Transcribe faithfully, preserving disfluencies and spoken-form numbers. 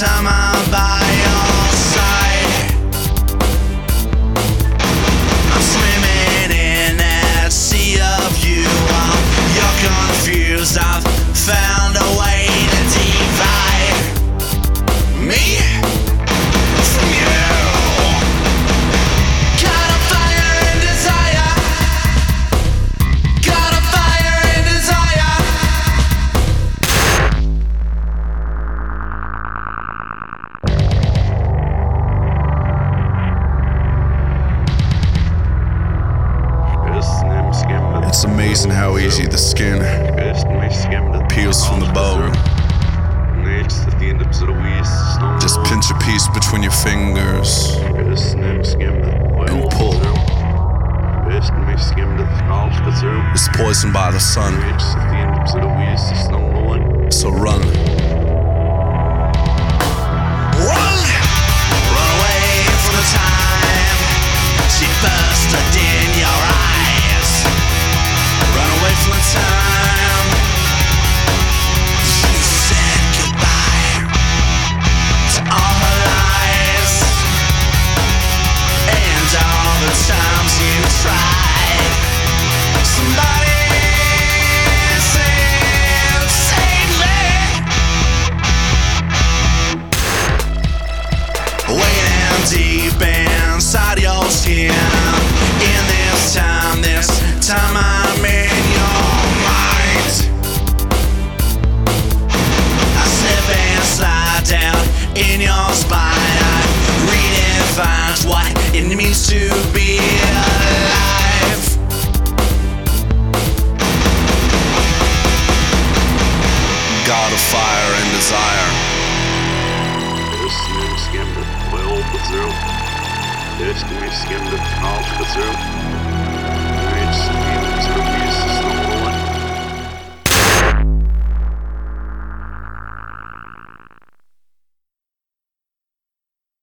time I'm by your side. I'm swimming in that sea of you. While you're confused, I've found a way to divide me from you. Got a fire and desire. Got a fire and desire. It's amazing how easy the skin peels from the bone. Just pinch a piece between your fingers and pull. It's poisoned by the sun, so run. Run! Run away from the time she bursted in your eyes. Run away from the time she said goodbye to all her lies and all the times you tried. Somebody save, save me. Waiting deep inside your skin. In this time, this time I'm in your mind. I slip and slide down in your spine. I redefine what it means to be alive. God of fire and desire. Destiny skimmed it, well, but zero. Destiny skimmed it,